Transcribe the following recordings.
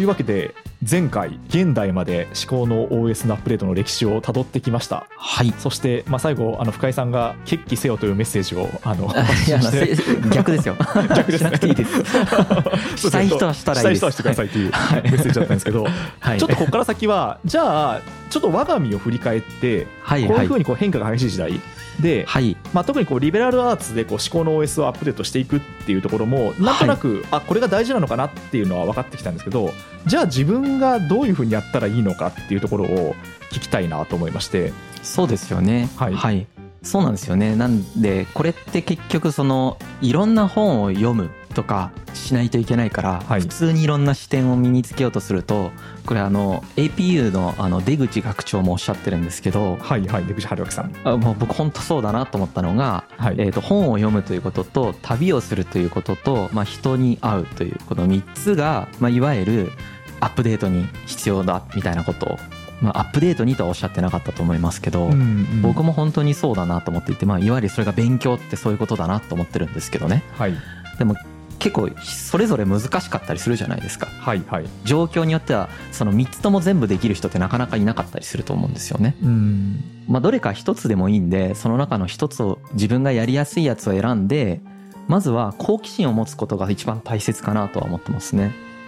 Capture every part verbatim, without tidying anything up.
いうわけで前回現代まで思考の オーエス のアップデートの歴史をたどってきました。 はい。 そして、まあ、最後あの深井さんが決起せよというメッセージをあのいや逆ですよ。逆ですね。しなくていいです。したい人はしたらいいです。したい人はしてくださいというメッセージだったんですけど、はい、ちょっとここから先はじゃあちょっと我が身を振り返って、はいはい、こういうふうにこう変化が激しい時代で、はいまあ、特にこうリベラルアーツでこう思考の オーエス をアップデートしていくっていうところもなんとなく、はい、あこれが大事なのかなっていうのは分かってきたんですけど、じゃあ自分がどういうふうにやったらいいのかっていうところを聞きたいなと思いまして。 そうですよね、はい、はい、そうなんですよね。なんでこれって結局そのいろんな本を読むとかしないといけないから、はい、普通にいろんな視点を身につけようとすると、これあの エーピーユー の, あの出口学長もおっしゃってるんですけど、 はいはい、出口春明さん、 あもう僕本当そうだなと思ったのが、はい、えー、と本を読むということと旅をするということと、まあ、人に会うというこのみっつが、まあ、いわゆるアップデートに必要だみたいなことを、まあ、アップデートにとはおっしゃってなかったと思いますけど、うんうん、僕も本当にそうだなと思っていて、まあ、いわゆるそれが勉強ってそういうことだなと思ってるんですけどね、はい、でも結構それぞれ難しかったりするじゃないですか、はいはい、状況によってはそのみっつとも全部できる人ってなかなかいなかったりすると思うんですよね。うん、まあ、どれか一つでもいいんで、その中の一つを自分がやりやすいやつを選んで、まずは好奇心を持つことが一番大切かなとは思ってますね。 うん、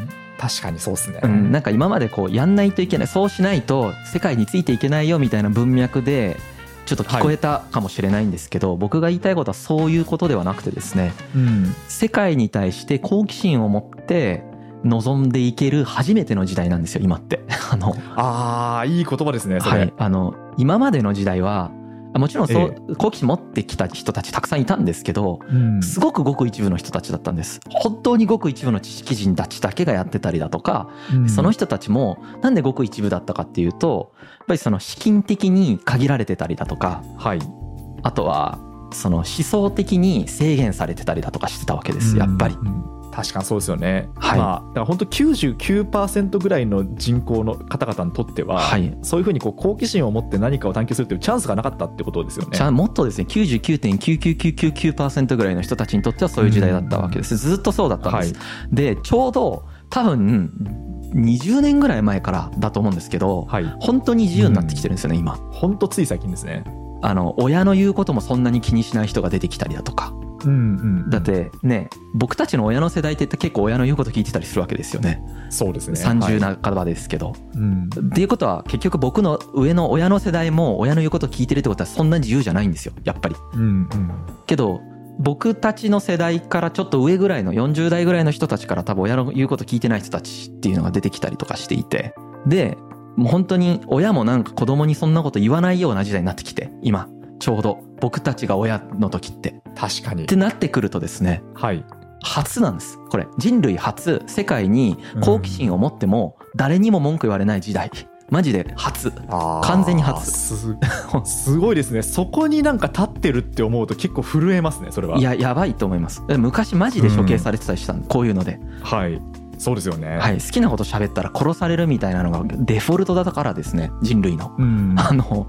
確かにそうですね、 うん、なんか今までこうやんないといけない、そうしないと世界についていけないよみたいな文脈でちょっと聞こえたかもしれないんですけど、はい、僕が言いたいことはそういうことではなくてですね、うん、世界に対して好奇心を持って望んでいける初めての時代なんですよ今ってあのあーいい言葉ですねそれ、はい、 あの今までの時代はもちろんそう、ええ、好奇心持ってきた人たちたくさんいたんですけど、うん、すごくごく一部の人たちだったんです。本当にごく一部の知識人たちだけがやってたりだとか、うん、その人たちもなんでごく一部だったかっていうと、やっぱりその資金的に限られてたりだとか、はい、あとはその思想的に制限されてたりだとかしてたわけですやっぱり、うんうん確かにそうですよね、はい、まあ、だから本当 きゅうじゅうきゅうパーセント ぐらいの人口の方々にとっては、はい、そういうふうにこう好奇心を持って何かを探求するっていうチャンスがなかったってことですよね。 もっとですね きゅうじゅうきゅうてんきゅうきゅうきゅうきゅうきゅうパーセント ぐらいの人たちにとってはそういう時代だったわけです。ずっとそうだったんです、はい、でちょうど多分にじゅうねんぐらい前からだと思うんですけど、はい、本当に自由になってきてるんですよね、うん、今。 本当つい最近ですね。 あの親の言うこともそんなに気にしない人が出てきたりだとか、うんうん、だってね僕たちの親の世代って結構親の言うこと聞いてたりするわけですよね。 そうですね、 さんじゅう半ばですけど、はいうん、っていうことは結局僕の上の親の世代も親の言うこと聞いてるってことはそんなに自由じゃないんですよやっぱり、うんうん、けど僕たちの世代からちょっと上ぐらいのよんじゅう代ぐらいの人たちから多分親の言うこと聞いてない人たちっていうのが出てきたりとかしていて、でもう本当に親もなんか子供にそんなこと言わないような時代になってきて、今ちょうど僕たちが親の時って確かにってなってくるとですね、はい、初なんですこれ。人類初、世界に好奇心を持っても誰にも文句言われない時代、マジで初、完全に初。 す, すごいですね。そこになんか立ってるって思うと結構震えますねそれは。 いややばいと思います。昔マジで処刑されてたりしたん、うん、こういうので、 はいそうですよね、 はい、好きなこと喋ったら殺されるみたいなのがデフォルトだからですね人類の、うん、あの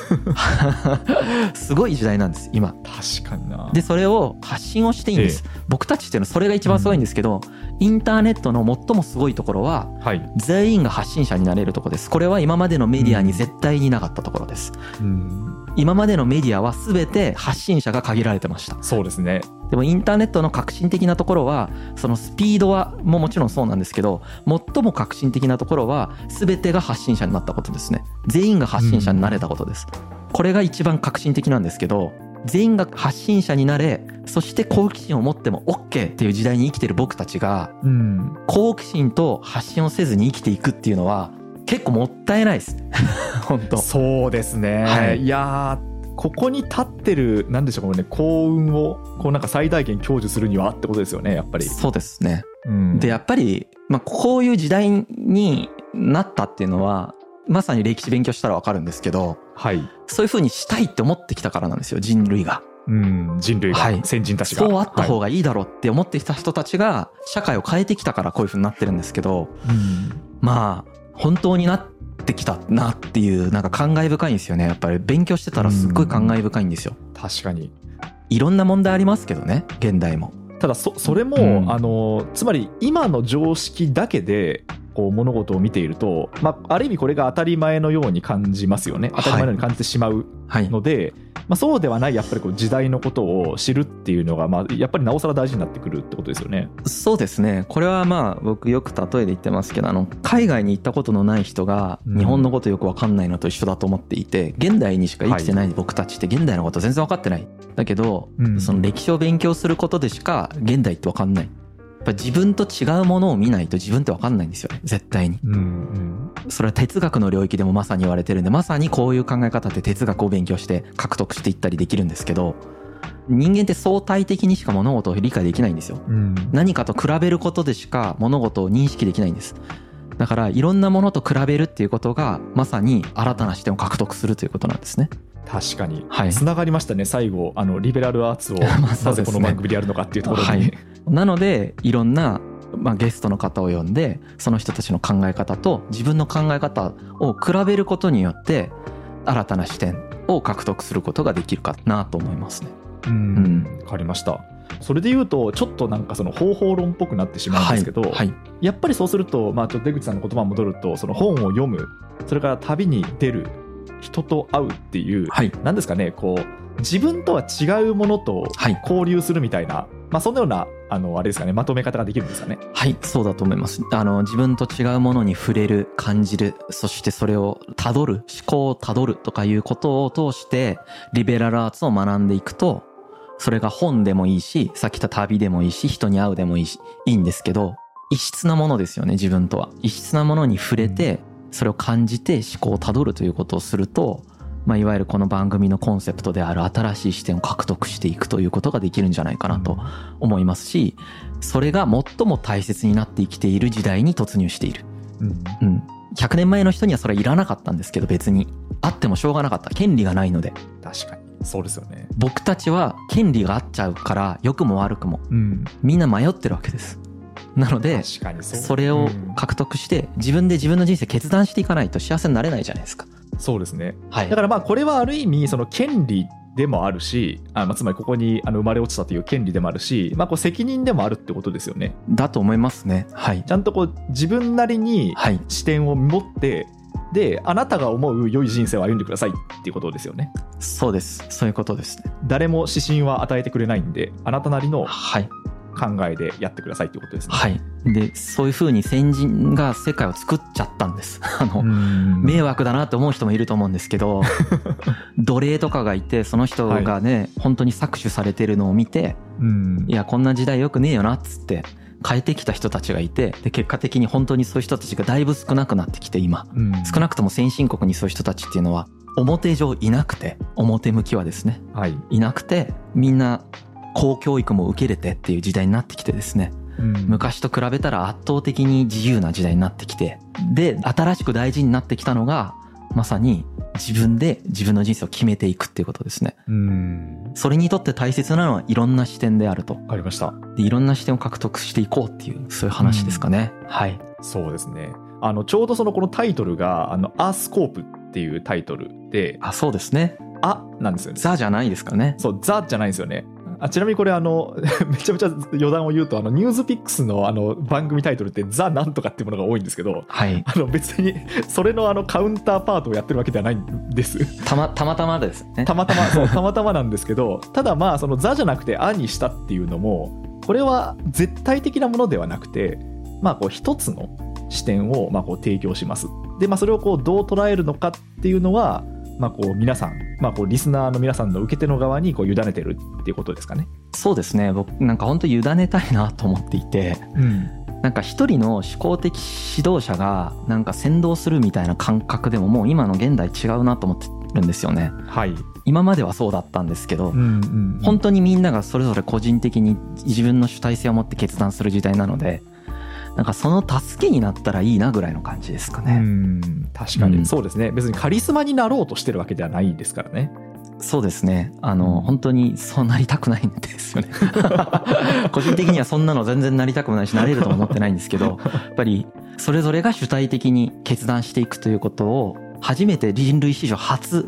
すごい時代なんです今。 確かにな。 でそれを発信をしていいんです、ええ、僕たちっていうのはそれが一番すごいんですけど、うん、インターネットの最もすごいところは、はい、全員が発信者になれるところです。これは今までのメディアに絶対になかったところです、うん、今までのメディアは全て発信者が限られてました。 そうですね。 でもインターネットの革新的なところはそのスピードはももちろんそうなんですけど、最も革新的なところは全てが発信者になったことですね。全員が発信者になれたことです、うん、これが一番革新的なんですけど、全員が発信者になれ、そして好奇心を持っても OK っていう時代に生きてる僕たちが、うん、好奇心と発信をせずに生きていくっていうのは結構もったいないです本当。 そうですね、はい、いやーここに立ってるなんでしょうね、幸運をこうなんか最大限享受するにはってことですよねやっぱり。 そうですね、うん、でやっぱり、まあ、こういう時代になったっていうのはまさに歴史勉強したら分かるんですけど、はい、そういう風にしたいって思ってきたからなんですよ人類が。 うん、人類が、はい、先人たちがそうあった方がいいだろうって思ってきた人たちが社会を変えてきたからこういう風になってるんですけど、うん、まあ本当になってできたなっていうなんか感慨深いんですよね。やっぱり勉強してたらすっごい感慨深いんですよ。 確かにいろんな問題ありますけどね現代も。 ただ そ, それも、うん、あのつまり今の常識だけでこう物事を見ていると、まあ、ある意味これが当たり前のように感じますよね。当たり前のように感じてしまうので、はいはい、まあ、そうではないやっぱりこう時代のことを知るっていうのが、まあ、やっぱりなおさら大事になってくるってことですよね。 そうですね。これはまあ僕よく例えで言ってますけど、あの海外に行ったことのない人が日本のことよく分かんないのと一緒だと思っていて、現代にしか生きてない僕たちって現代のこと全然分かってない。だけど、うん、その歴史を勉強することでしか現代って分かんない。やっぱ自分と違うものを見ないと自分って分かんないんですよね、絶対に、うんうん、それは哲学の領域でもまさに言われてるんで、まさにこういう考え方って哲学を勉強して獲得していったりできるんですけど、人間って相対的にしか物事を理解できないんですよ、うん、何かと比べることでしか物事を認識できないんです。だからいろんなものと比べるっていうことがまさに新たな視点を獲得するということなんですね。 確かに、はい、つながりましたね。最後あのリベラルアーツをなぜこの番組でやるのかっていうところに、はい、 なのでいろんな、まあ、ゲストの方を呼んでその人たちの考え方と自分の考え方を比べることによって新たな視点を獲得することができるかなと思いますね。 うん、うん、分かりました。それでいうとちょっとなんかその方法論っぽくなってしまうんですけど、はいはい、やっぱりそうすると、まあ、ちょっと出口さんの言葉に戻ると、その本を読む、それから旅に出る、人と会うっていう、はい、なんですかね、こう自分とは違うものと交流するみたいな、はい、まあ、そんなようなあのあれですかね、まとめ方ができるんですかね。 はい、そうだと思います。あの自分と違うものに触れる、感じる、そしてそれをたどる、思考をたどるとかいうことを通してリベラルアーツを学んでいくと、それが本でもいいし、さっき言った旅でもいいし、人に会うでもいいし、いいんですけど、異質なものですよね。自分とは異質なものに触れて、うん、それを感じて思考をたどるということをすると、まあ、いわゆるこの番組のコンセプトである新しい視点を獲得していくということができるんじゃないかなと思いますし、それが最も大切になって生きている時代に突入している、うんうん、ひゃくねんまえの人にはそれはいらなかったんですけど、別にあってもしょうがなかった。権利がないので。 確かにそうですよね。 僕たちは権利があっちゃうから良くも悪くも、うん、みんな迷ってるわけです。なので そ, それを獲得して自分で自分の人生決断していかないと幸せになれないじゃないですか。 そうですね、はい、だからまあこれはある意味その権利でもあるし、あ、まあ、つまりここにあの生まれ落ちたという権利でもあるし、まあ、こう責任でもあるってことですよね。 だと思いますね、はい、 ちゃんとこう自分なりに視点を持って、はい、であなたが思う良い人生を歩んでくださいっていうことですよね。 そうです、そういうことですね。 誰も指針は与えてくれないんで、あなたなりの、はい、考えでやってくださいということですね。 はい。で、そういう風に先人が世界を作っちゃったんです。あの、迷惑だなって思う人もいると思うんですけど、奴隷とかがいて、その人がね、はい、本当に搾取されてるのを見て、いや、こんな時代よくねえよなっつって変えてきた人たちがいて、で、結果的に本当にそういう人たちがだいぶ少なくなってきて、今、少なくとも先進国にそういう人たちっていうのは、表上いなくて、表向きはですね、はい、いなくて、みんな、公教育も受けれてっていう時代になってきてですね、うん、昔と比べたら圧倒的に自由な時代になってきて、で新しく大事になってきたのがまさに自分で自分の人生を決めていくっていうことですね。うん、それにとって大切なのはいろんな視点であると。 わかりました。 でいろんな視点を獲得していこうっていう、そういう話ですかね、うん、はい。 そうですね。あのちょうどそのこのタイトルがあのアースコープっていうタイトルで、 あ、そうですね、 あなんですよね。 ザじゃないですかね。 そう、ザじゃないんですよね。あ、ちなみにこれあのめちゃめちゃ余談を言うと、あのニュースピックスのあの番組タイトルってザなんとかっていうものが多いんですけど、はい、あの別にそれのあのカウンターパートをやってるわけではないんですたまたまたまですね。 たまたまそうたまたまなんですけど、ただまあそのザじゃなくてアにしたっていうのも、これは絶対的なものではなくて、まあこう一つの視点をまあこう提供します。でまあそれをこうどう捉えるのかっていうのは、まあ、こう皆さん、まあ、こうリスナーの皆さんの受け手の側にこう委ねてるっていうことですかね。 そうですね。僕なんか本当委ねたいなと思っていて、うん、なんか一人の思考的指導者がなんか先導するみたいな感覚でももう今の現代違うなと思ってるんですよね。はい。今まではそうだったんですけど、うんうんうん、本当にみんながそれぞれ個人的に自分の主体性を持って決断する時代なので、なんかその助けになったらいいなぐらいの感じですかね。うん、 確かに、うん、そうですね。別にカリスマになろうとしてるわけではないですからね。 そうですね。あの、うん、本当にそうなりたくないんですよね。個人的にはそんなの全然なりたくもないし、なれるとも思ってないんですけど、やっぱりそれぞれが主体的に決断していくということを初めて人類史上初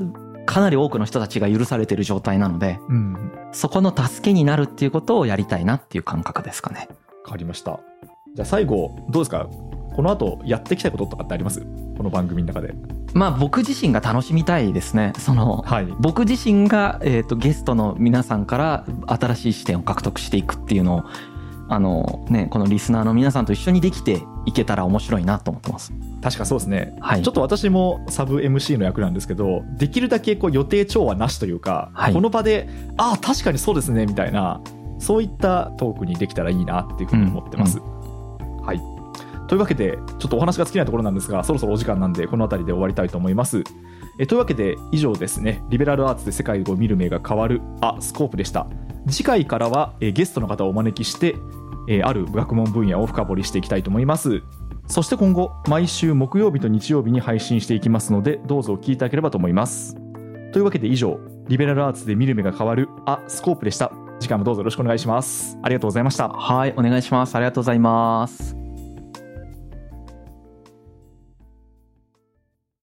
かなり多くの人たちが許されている状態なので、うん、そこの助けになるっていうことをやりたいなっていう感覚ですかね。 わかりました。じゃあ最後どうですか、この後やっていきたいこととかってあります？この番組の中で。 まあ僕自身が楽しみたいですね。その、はい、僕自身が、えーと、ゲストの皆さんから新しい視点を獲得していくっていうのを、あのね、このリスナーの皆さんと一緒にできていけたら面白いなと思ってます。 確かそうですね、はい、ちょっと私もサブ エムシー の役なんですけど、できるだけこう予定調和なしというか、はい、この場でああ確かにそうですねみたいな、そういったトークにできたらいいなっていうふうに思ってます、うんうん、はい。というわけでちょっとお話が尽きないところなんですが、そろそろお時間なんでこの辺りで終わりたいと思います。えというわけで以上ですね、リベラルアーツで世界を見る目が変わるあスコープでした。次回からはえゲストの方をお招きしてえある学問分野を深掘りしていきたいと思います。そして今後毎週木曜日と日曜日に配信していきますので、どうぞお聞きいただければと思います。というわけで以上、リベラルアーツで見る目が変わるあスコープでした。次回もどうぞよろしくお願いします。ありがとうございました。 はい、お願いします。ありがとうございます。